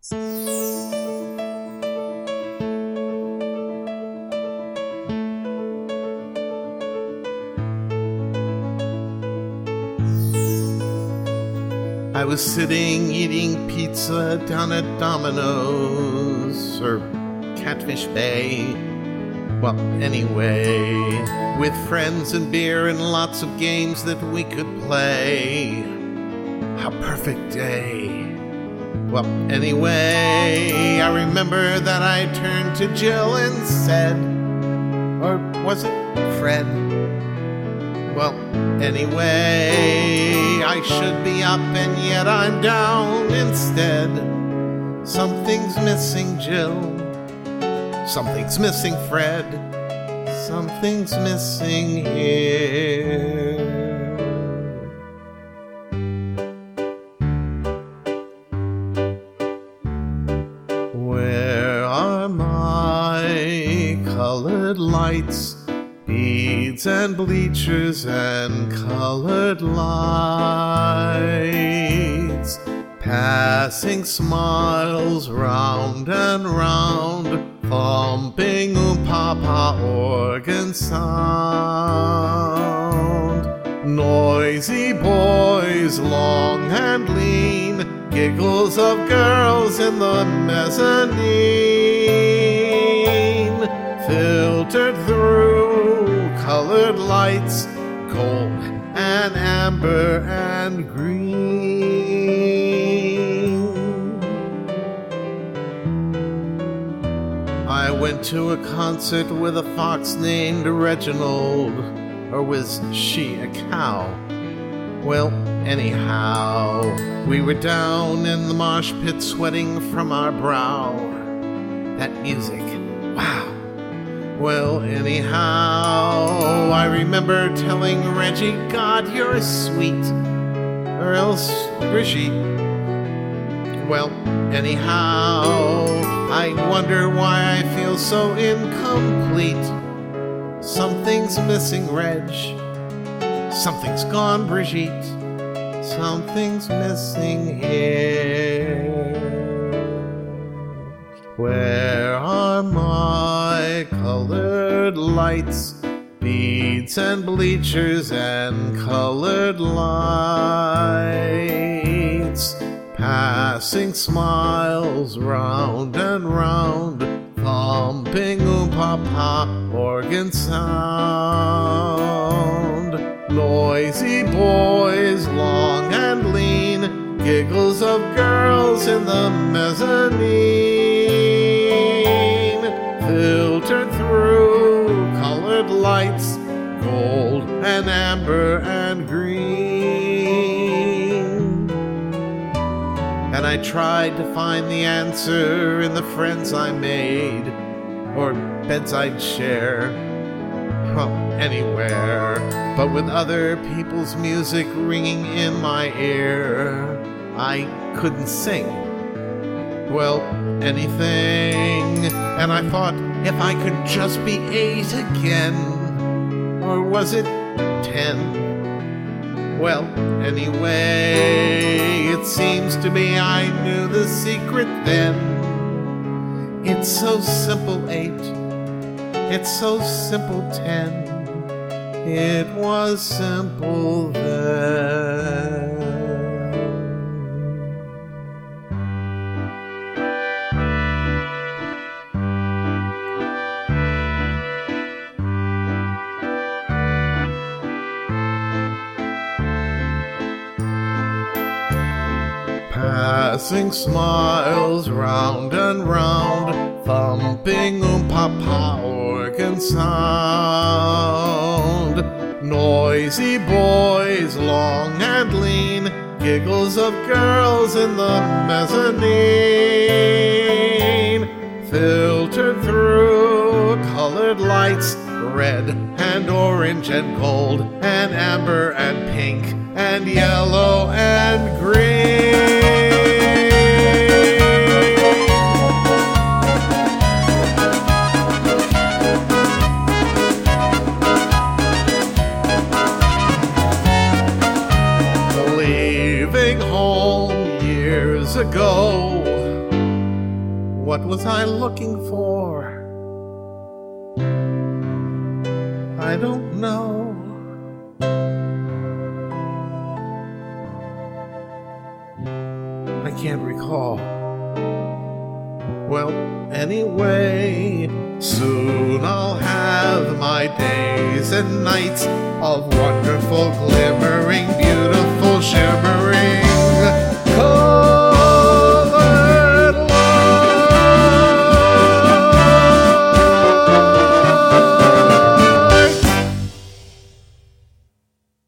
I was sitting eating pizza down at Domino's, or Catfish Bay. Well, anyway, with friends and beer and lots of games that we could play. How perfect day. Well, anyway, I remember that I turned to Jill and said, or was it Fred? Well, anyway, I should be up and yet I'm down instead. Something's missing, Jill. Something's missing, Fred. Something's missing here. Where are my colored lights? Beads and bleachers and colored lights, passing smiles round and round, thumping oom-pa-pa organ sound. Noisy boys, long and lean, giggles of girls in the mezzanine, filtered through colored lights, gold and amber and green. I went to a concert with a fox named Reginald, or was she a cow? Well, anyhow, we were down in the mosh pit sweating from our brow. That music, wow. Well, anyhow, I remember telling Reggie, God, you're sweet, or else Brigitte. Well, anyhow, I wonder why I feel so incomplete. Something's missing, Reg. Something's gone, Brigitte. Something's missing here. Where are my colored lights, beads and bleachers and colored lights, passing smiles round and round, thumping oom-pa-pa organ sound. Noisy boys, long and lean, giggles of girls in the mezzanine, filtered through colored lights, gold and amber and green. And I tried to find the answer in the friends I made, or beds I'd share, well, anywhere, but with other people's music ringing in my ear, I couldn't sing. Well, anything. And I thought, if I could just be 8 again, or was it 10? Well, anyway, it seems to me I knew the secret then. It's so simple, 8. It's so simple, 10. It was simple then. Passing smiles round and round, thumping oom-pa-pa organ sound. Noisy boys, long and lean, giggles of girls in the mezzanine, filtered through colored lights, red and orange and gold and amber and pink and yellow and green. Leaving home years ago, What was I looking for? I don't know. I can't recall. Well, anyway, soon I'll have my days and nights of wonderful glimmering